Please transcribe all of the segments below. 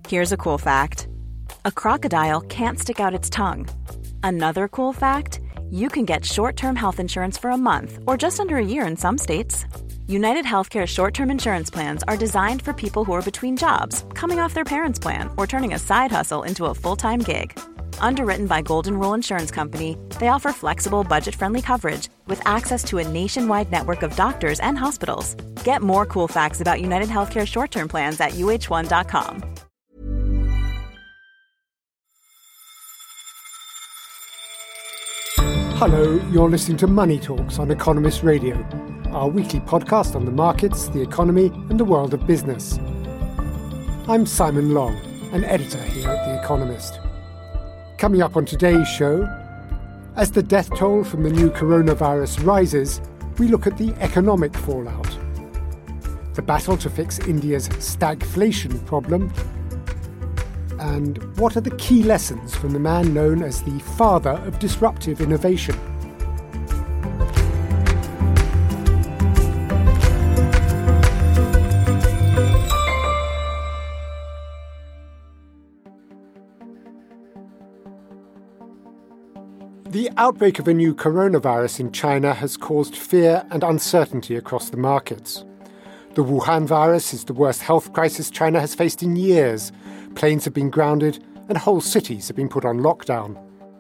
Here's a cool fact. A crocodile can't stick out its tongue. Another cool fact, you can get short-term health insurance for a month or just under a year in some states. United Healthcare short-term insurance plans are designed for people who are between jobs, coming off their parents' plan, or turning a side hustle into a full-time gig. Underwritten by Golden Rule Insurance Company, they offer flexible, budget-friendly coverage with access to a nationwide network of doctors and hospitals. Get more cool facts about United Healthcare short-term plans at uh1.com. Hello, you're listening to Money Talks on Economist Radio, our weekly podcast on the markets, the economy, and the world of business. I'm Simon Long, an editor here at The Economist. Coming up on today's show, as the death toll from the new coronavirus rises, we look at the economic fallout, the battle to fix India's stagflation problem, and what are the key lessons from the man known as the father of disruptive innovation? The outbreak of a new coronavirus in China has caused fear and uncertainty across the markets. The Wuhan virus is the worst health crisis China has faced in years. Planes have been grounded and whole cities have been put on lockdown.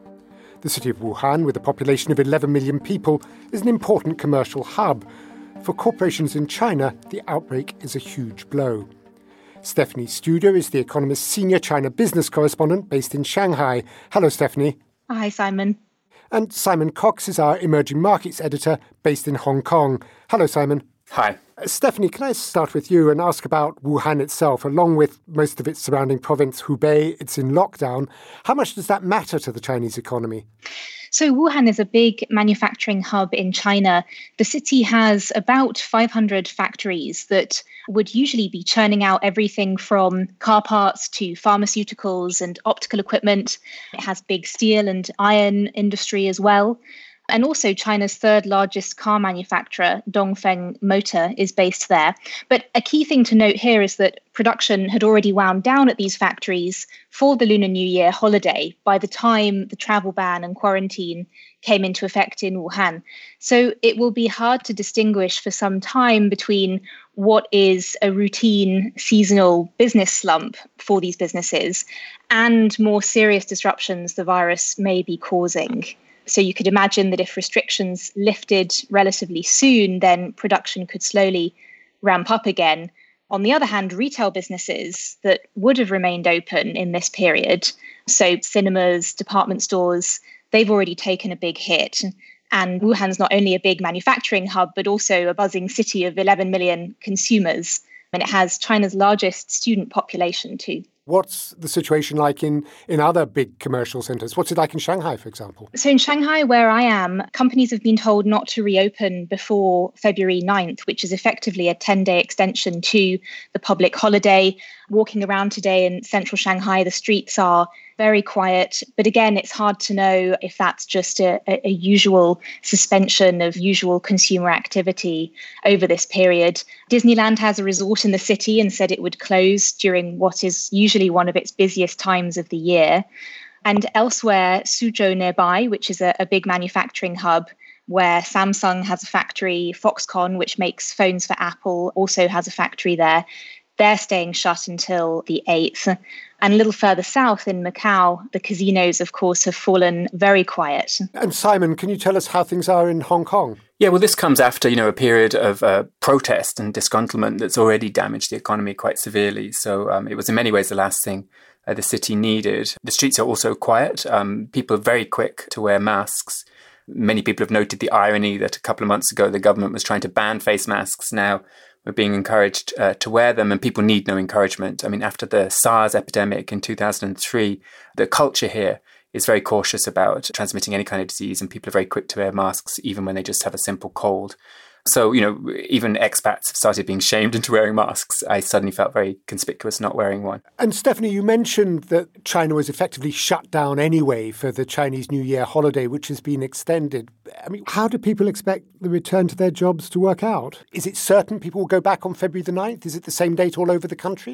The city of Wuhan, with a population of 11 million people, is an important commercial hub. For corporations in China, the outbreak is a huge blow. Stephanie Studer is The Economist's senior China business correspondent based in Shanghai. Hello, Stephanie. Hi, Simon. And Simon Cox is our emerging markets editor based in Hong Kong. Hello, Simon. Hi. Stephanie, can I start with you and ask about Wuhan itself? Along with most of its surrounding province, Hubei, it's in lockdown. How much does that matter to the Chinese economy? So Wuhan is a big manufacturing hub in China. The city has about 500 factories that would usually be churning out everything from car parts to pharmaceuticals and optical equipment. It has big steel and iron industry as well. And also China's third largest car manufacturer, Dongfeng Motor, is based there. But a key thing to note here is that production had already wound down at these factories for the Lunar New Year holiday by the time the travel ban and quarantine came into effect in Wuhan. So it will be hard to distinguish for some time between what is a routine seasonal business slump for these businesses and more serious disruptions the virus may be causing. So you could imagine that if restrictions lifted relatively soon, then production could slowly ramp up again. On the other hand, retail businesses that would have remained open in this period, so cinemas, department stores, they've already taken a big hit. And Wuhan's not only a big manufacturing hub, but also a buzzing city of 11 million consumers. And it has China's largest student population too. What's the situation like in other big commercial centres? What's it like in Shanghai, for example? So in Shanghai, where I am, companies have been told not to reopen before February 9th, which is effectively a 10-day extension to the public holiday. Walking around today in central Shanghai, the streets are very quiet. But again, it's hard to know if that's just a usual suspension of usual consumer activity over this period. Disneyland has a resort in the city and said it would close during what is usually one of its busiest times of the year. And elsewhere, Suzhou nearby, which is a big manufacturing hub, where Samsung has a factory, Foxconn, which makes phones for Apple, also has a factory there. They're staying shut until the 8th. And a little further south in Macau, the casinos, of course, have fallen very quiet. And Simon, can you tell us how things are in Hong Kong? Yeah, well, this comes after, a period of protest and disgruntlement that's already damaged the economy quite severely. So it was in many ways the last thing the city needed. The streets are also quiet. People are very quick to wear masks. Many people have noted the irony that a couple of months ago, the government was trying to ban face masks. Now we're being encouraged to wear them, and people need no encouragement. I mean, after the SARS epidemic in 2003, the culture here is very cautious about transmitting any kind of disease, and people are very quick to wear masks, even when they just have a simple cold. So, even expats have started being shamed into wearing masks. I suddenly felt very conspicuous not wearing one. And Stephanie, you mentioned that China was effectively shut down anyway for the Chinese New Year holiday, which has been extended. I mean, how do people expect the return to their jobs to work out? Is it certain people will go back on February the 9th? Is it the same date all over the country?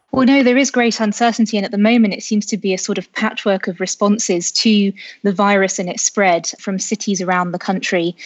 Well, no, there is great uncertainty. And at the moment, it seems to be a sort of patchwork of responses to the virus and its spread from cities around the country.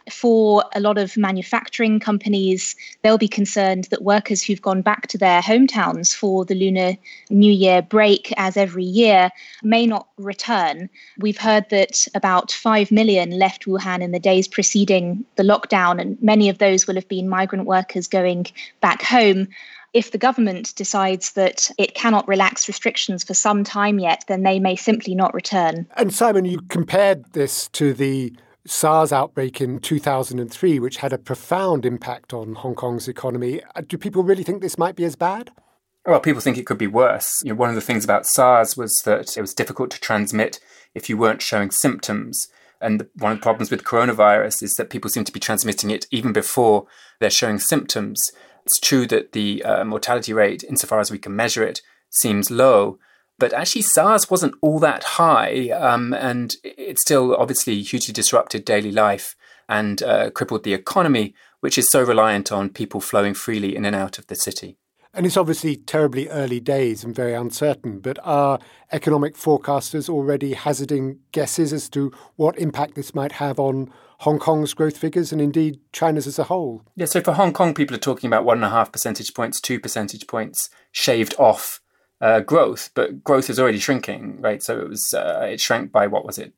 For a lot of manufacturing companies, they'll be concerned that workers who've gone back to their hometowns for the Lunar New Year break, as every year, may not return. We've heard that about 5 million left Wuhan in the days preceding the lockdown, and many of those will have been migrant workers going back home. If the government decides that it cannot relax restrictions for some time yet, then they may simply not return. And Simon, you compared this to the SARS outbreak in 2003, which had a profound impact on Hong Kong's economy. Do people really think this might be as bad? Well, people think it could be worse. One of the things about SARS was that it was difficult to transmit if you weren't showing symptoms. And one of the problems with coronavirus is that people seem to be transmitting it even before they're showing symptoms. It's true that the mortality rate, insofar as we can measure it, seems low. But actually, SARS wasn't all that high, and it still obviously hugely disrupted daily life and crippled the economy, which is so reliant on people flowing freely in and out of the city. And it's obviously terribly early days and very uncertain, but are economic forecasters already hazarding guesses as to what impact this might have on Hong Kong's growth figures and indeed China's as a whole? Yeah, so for Hong Kong, people are talking about 1.5 percentage points, 2 percentage points shaved off growth, but growth is already shrinking, right? So it shrank by,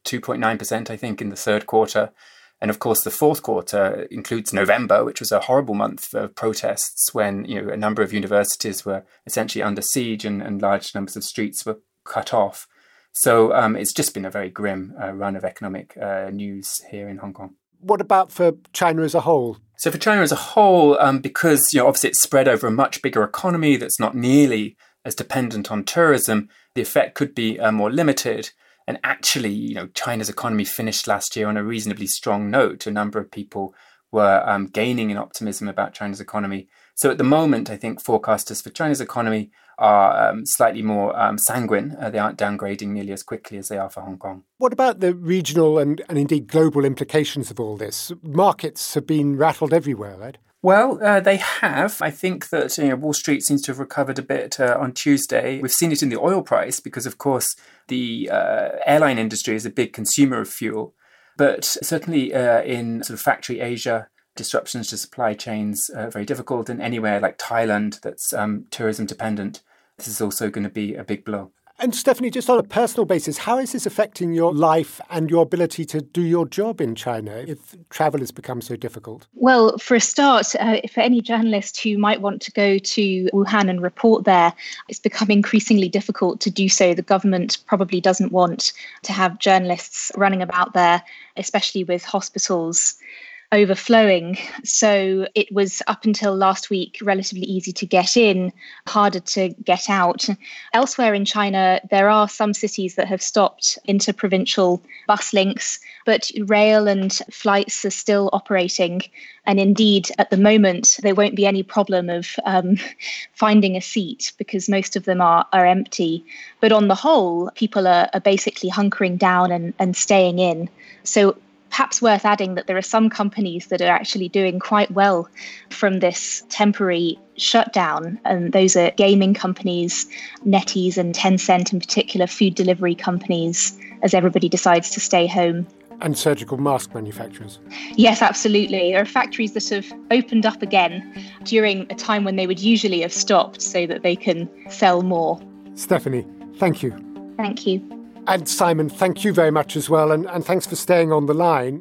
2.9%, I think, in the third quarter. And of course, the fourth quarter includes November, which was a horrible month of protests when a number of universities were essentially under siege and large numbers of streets were cut off. So it's just been a very grim run of economic news here in Hong Kong. What about for China as a whole? So for China as a whole, because obviously it's spread over a much bigger economy that's not nearly as dependent on tourism, the effect could be more limited. And actually, China's economy finished last year on a reasonably strong note. A number of people were gaining in optimism about China's economy. So at the moment, I think forecasters for China's economy are slightly more sanguine. They aren't downgrading nearly as quickly as they are for Hong Kong. What about the regional and indeed global implications of all this? Markets have been rattled everywhere, right? Well, they have. I think that Wall Street seems to have recovered a bit on Tuesday. We've seen it in the oil price because, of course, the airline industry is a big consumer of fuel. But certainly in sort of factory Asia, disruptions to supply chains are very difficult. And anywhere like Thailand that's tourism dependent, this is also going to be a big blow. And Stephanie, just on a personal basis, how is this affecting your life and your ability to do your job in China if travel has become so difficult? Well, for a start, for any journalist who might want to go to Wuhan and report there, it's become increasingly difficult to do so. The government probably doesn't want to have journalists running about there, especially with hospitals overflowing. So it was up until last week relatively easy to get in, harder to get out. Elsewhere in China, there are some cities that have stopped interprovincial bus links, but rail and flights are still operating. And indeed, at the moment, there won't be any problem of finding a seat because most of them are empty. But on the whole, people are basically hunkering down and staying in. So perhaps worth adding that there are some companies that are actually doing quite well from this temporary shutdown. And those are gaming companies, NetEase and Tencent in particular, food delivery companies, as everybody decides to stay home. And surgical mask manufacturers. Yes, absolutely. There are factories that have opened up again during a time when they would usually have stopped so that they can sell more. Stephanie, thank you. Thank you. And Simon, thank you very much as well. And thanks for staying on the line.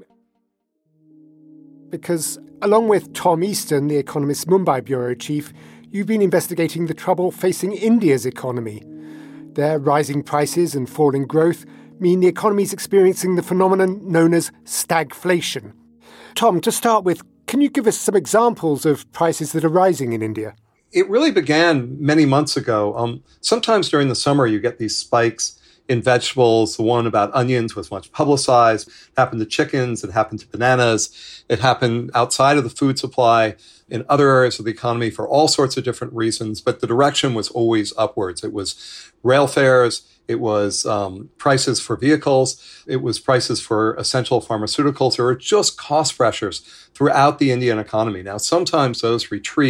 Because along with Tom Easton, the Economist's Mumbai bureau chief, you've been investigating the trouble facing India's economy. Their rising prices and falling growth mean the economy is experiencing the phenomenon known as stagflation. Tom, to start with, can you give us some examples of prices that are rising in India? It really began many months ago. Sometimes during the summer, you get these spikes in vegetables. The one about onions was much publicized. It happened to chickens. It happened to bananas. It happened outside of the food supply in other areas of the economy for all sorts of different reasons. But the direction was always upwards. It was rail fares. It was prices for vehicles. It was prices for essential pharmaceuticals. There were just cost pressures throughout the Indian economy. Now, sometimes those retreat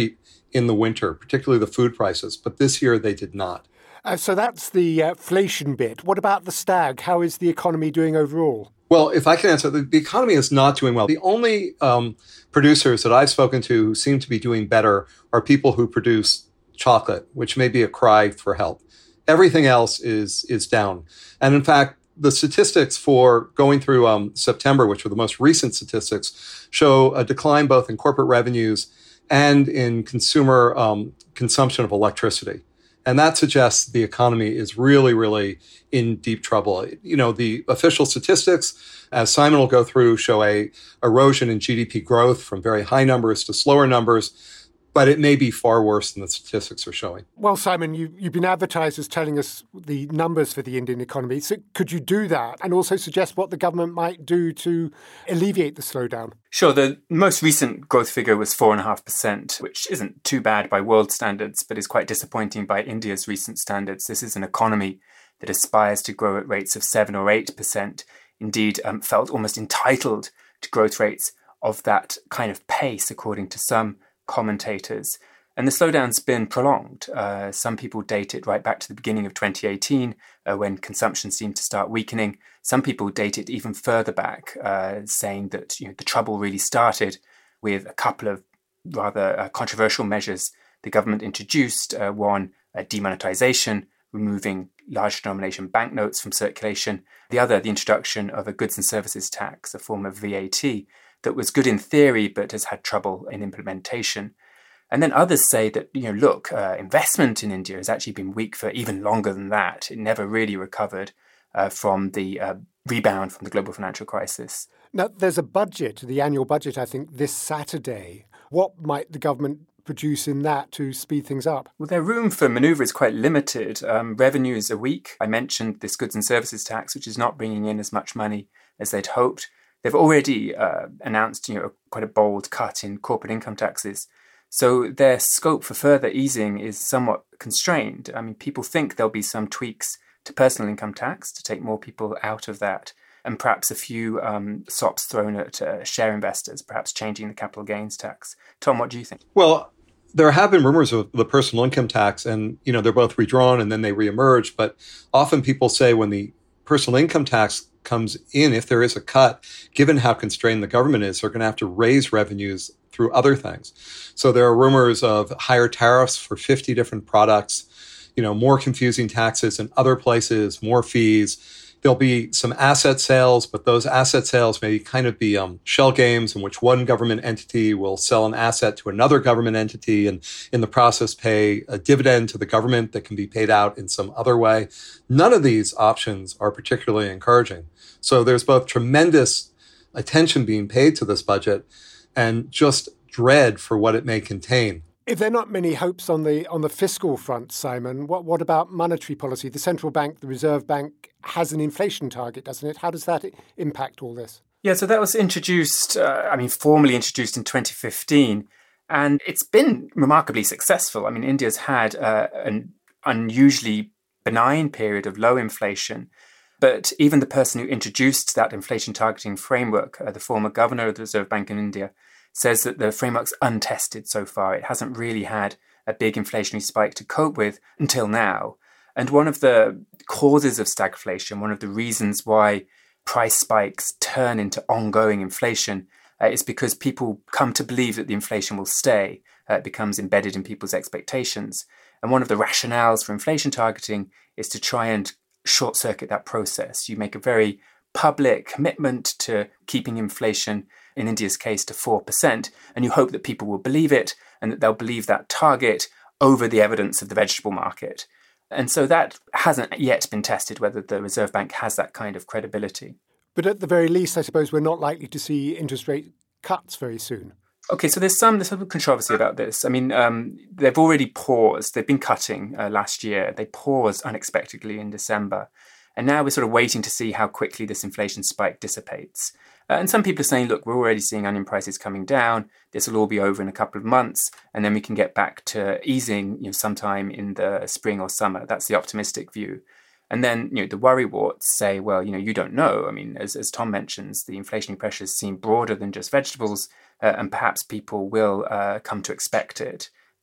in the winter, particularly the food prices. But this year they did not. So that's the inflation bit. What about the stag? How is the economy doing overall? Well, if I can answer, the economy is not doing well. The only producers that I've spoken to who seem to be doing better are people who produce chocolate, which may be a cry for help. Everything else is down. And in fact, the statistics for going through September, which were the most recent statistics, show a decline both in corporate revenues and in consumer consumption of electricity. And that suggests the economy is really, really in deep trouble. You know, the official statistics, as Simon will go through, show a erosion in GDP growth from very high numbers to slower numbers. But it may be far worse than the statistics are showing. Well, Simon, you've been advertised as telling us the numbers for the Indian economy. So could you do that and also suggest what the government might do to alleviate the slowdown? Sure. The most recent growth figure was 4.5%, which isn't too bad by world standards, but is quite disappointing by India's recent standards. This is an economy that aspires to grow at rates of 7 or 8%. Indeed, felt almost entitled to growth rates of that kind of pace, according to some commentators. And the slowdown's been prolonged. Some people date it right back to the beginning of 2018, when consumption seemed to start weakening. Some people date it even further back, saying that the trouble really started with a couple of rather controversial measures the government introduced. One, demonetization, removing large denomination banknotes from circulation. The other, the introduction of a goods and services tax, a form of VAT, that was good in theory, but has had trouble in implementation. And then others say that, investment in India has actually been weak for even longer than that. It never really recovered from the rebound from the global financial crisis. Now, there's a budget, the annual budget, I think, this Saturday. What might the government produce in that to speed things up? Well, their room for manoeuvre is quite limited. Revenues are weak. I mentioned this goods and services tax, which is not bringing in as much money as they'd hoped. They've already announced, quite a bold cut in corporate income taxes. So their scope for further easing is somewhat constrained. I mean, people think there'll be some tweaks to personal income tax to take more people out of that, and perhaps a few sops thrown at share investors, perhaps changing the capital gains tax. Tom, what do you think? Well, there have been rumors of the personal income tax, and, they're both redrawn and then they reemerge. But often people say when the personal income tax comes in, if there is a cut, given how constrained the government is, they're going to have to raise revenues through other things. So there are rumors of higher tariffs for 50 different products, more confusing taxes in other places, more fees. There'll be some asset sales, but those asset sales may kind of be shell games in which one government entity will sell an asset to another government entity and in the process pay a dividend to the government that can be paid out in some other way. None of these options are particularly encouraging. So there's both tremendous attention being paid to this budget and just dread for what it may contain. If there are not many hopes on the fiscal front, Simon, what about monetary policy? The central bank, the Reserve Bank, has an inflation target, doesn't it? How does that impact all this? Yeah, so that was introduced, formally introduced in 2015, and it's been remarkably successful. I mean, India's had an unusually benign period of low inflation, but even the person who introduced that inflation targeting framework, the former governor of the Reserve Bank in India, says that the framework's untested so far. It hasn't really had a big inflationary spike to cope with until now. And one of the causes of stagflation, one of the reasons why price spikes turn into ongoing inflation, is because people come to believe that the inflation will stay. It becomes embedded in people's expectations. And one of the rationales for inflation targeting is to try and short-circuit that process. You make a very public commitment to keeping inflation, in India's case, to 4%, and you hope that people will believe it and that they'll believe that target over the evidence of the vegetable market. And so that hasn't yet been tested, whether the Reserve Bank has that kind of credibility. But at the very least, I suppose we're not likely to see interest rate cuts very soon. Okay, so there's some controversy about this. I mean, they've already paused. They've been cutting last year. They paused unexpectedly in December. And now we're sort of waiting to see how quickly this inflation spike dissipates. And some people are saying, look, we're already seeing onion prices coming down. This will all be over in a couple of months. And then we can get back to easing sometime in the spring or summer. That's the optimistic view. And then, the worrywarts say, well, you don't know. I mean, as Tom mentions, the inflationary pressures seem broader than just vegetables, and perhaps people will come to expect it.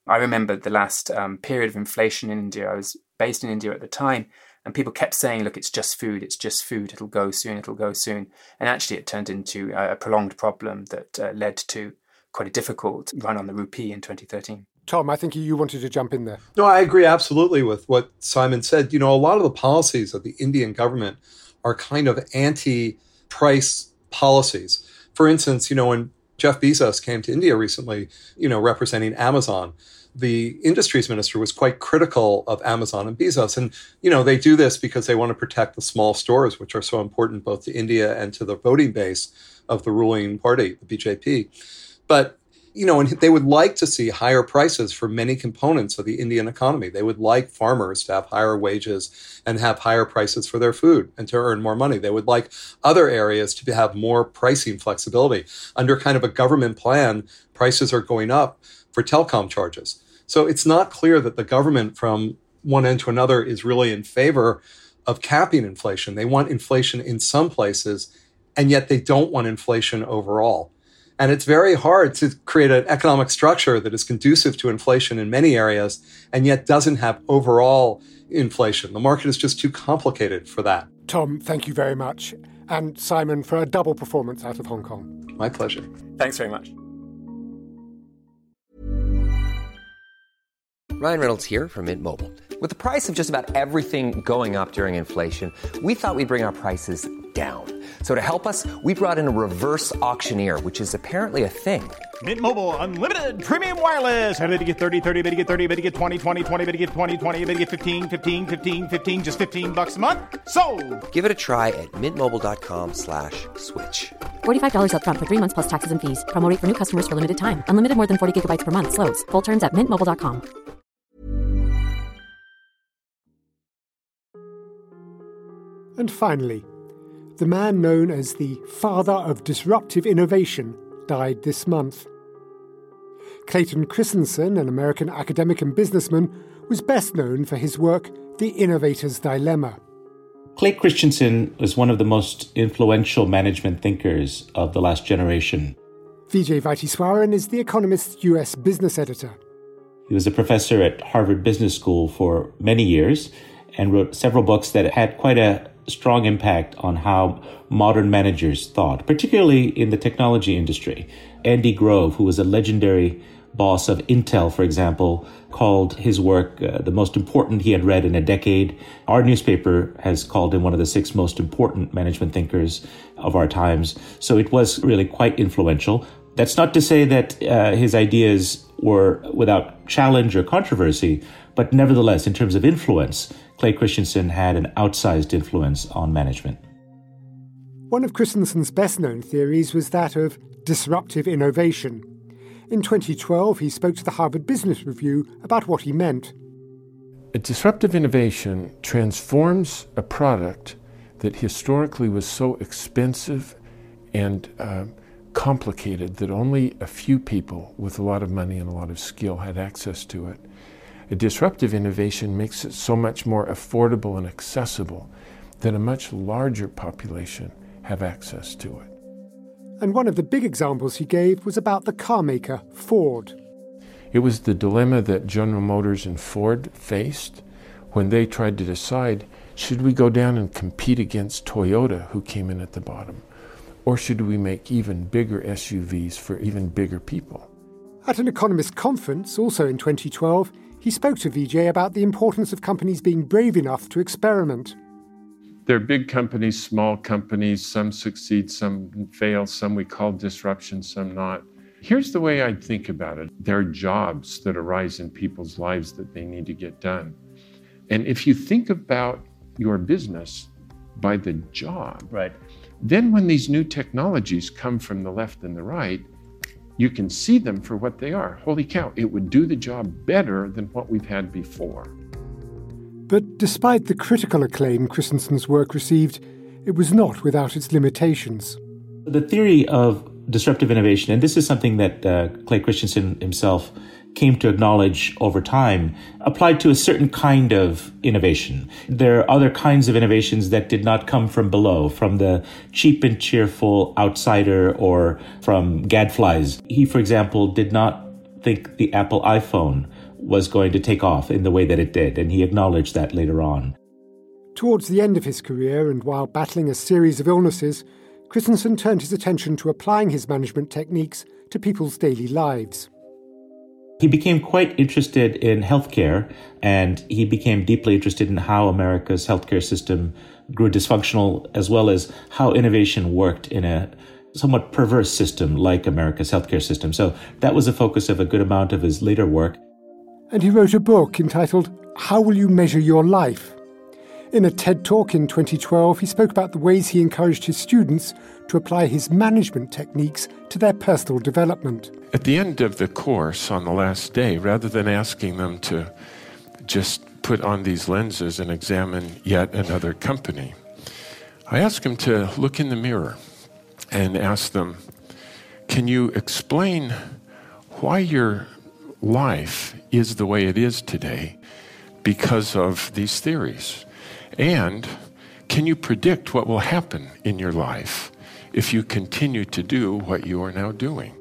I remember the last period of inflation in India. I was based in India at the time, and people kept saying, look, it's just food, it'll go soon. And actually it turned into a prolonged problem that led to quite a difficult run on the rupee in 2013. Tom, I think you wanted to jump in there. No, I agree absolutely with what Simon said. A lot of the policies of the Indian government are kind of anti-price policies. For instance, when Jeff Bezos came to India recently, representing Amazon, the industries minister was quite critical of Amazon and Bezos. And, they do this because they want to protect the small stores, which are so important both to India and to the voting base of the ruling party, the BJP. But, and they would like to see higher prices for many components of the Indian economy. They would like farmers to have higher wages and have higher prices for their food and to earn more money. They would like other areas to have more pricing flexibility. Under kind of a government plan, prices are going up for telecom charges. So it's not clear that the government from one end to another is really in favor of capping inflation. They want inflation in some places, and yet they don't want inflation overall. And it's very hard to create an economic structure that is conducive to inflation in many areas and yet doesn't have overall inflation. The market is just too complicated for that. Tom, thank you very much. And Simon, for a double performance out of Hong Kong. My pleasure. Thanks very much. Ryan Reynolds here from Mint Mobile. With the price of just about everything going up during inflation, we thought we'd bring our prices down. So to help us, we brought in a reverse auctioneer, which is apparently a thing. Mint Mobile Unlimited Premium Wireless. How to get 30, 30, bit to get 30, bit to get 20, 20, 20, bit to get 20, 20, bit to get 15, 15, 15, 15, just $15 a month? Sold! Give it a try at mintmobile.com/switch. $45 up front for 3 months plus taxes and fees. Promo rate for new customers for limited time. Unlimited more than 40 gigabytes per month. Slows full terms at mintmobile.com. And finally, the man known as the father of disruptive innovation died this month. Clayton Christensen, an American academic and businessman, was best known for his work, The Innovator's Dilemma. Clay Christensen was one of the most influential management thinkers of the last generation. Vijay Vaitiswaran is The Economist's US business editor. He was a professor at Harvard Business School for many years and wrote several books that had quite a strong impact on how modern managers thought, particularly in the technology industry. Andy Grove, who was a legendary boss of Intel, for example, called his work the most important he had read in a decade. Our newspaper has called him one of the 6 most important management thinkers of our times. So it was really quite influential. That's not to say that his ideas were without challenge or controversy, but nevertheless, in terms of influence, Clay Christensen had an outsized influence on management. One of Christensen's best-known theories was that of disruptive innovation. In 2012, he spoke to the Harvard Business Review about what he meant. A disruptive innovation transforms a product that historically was so expensive and complicated that only a few people with a lot of money and a lot of skill had access to it. A disruptive innovation makes it so much more affordable and accessible that a much larger population have access to it. And one of the big examples he gave was about the car maker Ford. It was the dilemma that General Motors and Ford faced when they tried to decide, should we go down and compete against Toyota, who came in at the bottom, or should we make even bigger SUVs for even bigger people? At an economist conference, also in 2012, he spoke to Vijay about the importance of companies being brave enough to experiment. There are big companies, small companies, some succeed, some fail, some we call disruption, some not. Here's the way I think about it. There are jobs that arise in people's lives that they need to get done. And if you think about your business by the job, Right. Then when these new technologies come from the left and the right, you can see them for what they are. Holy cow, it would do the job better than what we've had before. But despite the critical acclaim Christensen's work received, it was not without its limitations. The theory of disruptive innovation, and this is something that Clay Christensen himself came to acknowledge over time, applied to a certain kind of innovation. There are other kinds of innovations that did not come from below, from the cheap and cheerful outsider or from gadflies. He, for example, did not think the Apple iPhone was going to take off in the way that it did, and he acknowledged that later on. Towards the end of his career, and while battling a series of illnesses, Christensen turned his attention to applying his management techniques to people's daily lives. He became quite interested in healthcare, and he became deeply interested in how America's healthcare system grew dysfunctional, as well as how innovation worked in a somewhat perverse system like America's healthcare system. So that was the focus of a good amount of his later work. And he wrote a book entitled How Will You Measure Your Life? In a TED Talk in 2012, he spoke about the ways he encouraged his students to apply his management techniques to their personal development. At the end of the course, on the last day, rather than asking them to just put on these lenses and examine yet another company, I asked them to look in the mirror and ask them, can you explain why your life is the way it is today because of these theories? And can you predict what will happen in your life if you continue to do what you are now doing?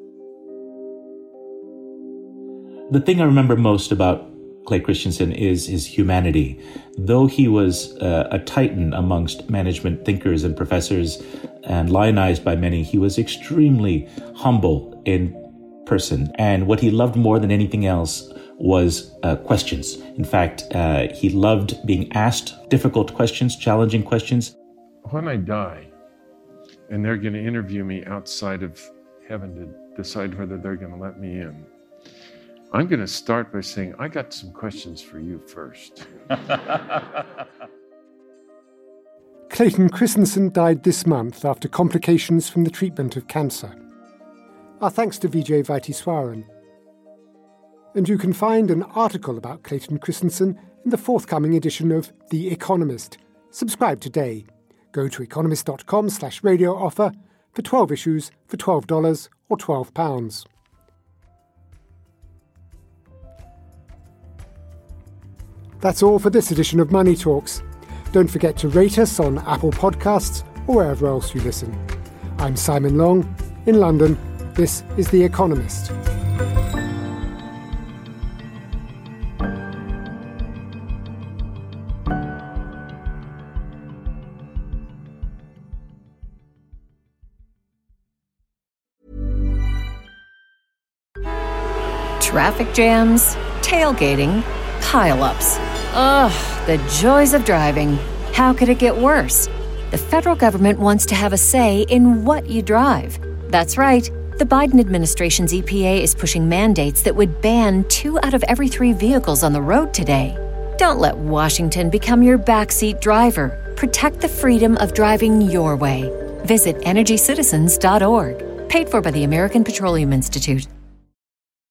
The thing I remember most about Clay Christensen is his humanity. Though he was a titan amongst management thinkers and professors and lionized by many, he was extremely humble in person. And what he loved more than anything else was questions. In fact, he loved being asked difficult questions, challenging questions. When I die, and they're going to interview me outside of heaven to decide whether they're going to let me in, I'm going to start by saying, I got some questions for you first. Clayton Christensen died this month after complications from the treatment of cancer. Our thanks to Vijay Vaitiswaran. And you can find an article about Clayton Christensen in the forthcoming edition of The Economist. Subscribe today. Go to economist.com/radio offer for 12 issues for $12 or £12. That's all for this edition of Money Talks. Don't forget to rate us on Apple Podcasts or wherever else you listen. I'm Simon Long. In London, this is The Economist. Traffic jams, tailgating, pile-ups. Ugh, the joys of driving. How could it get worse? The federal government wants to have a say in what you drive. That's right. The Biden administration's EPA is pushing mandates that would ban 2 out of every 3 vehicles on the road today. Don't let Washington become your backseat driver. Protect the freedom of driving your way. Visit EnergyCitizens.org. Paid for by the American Petroleum Institute.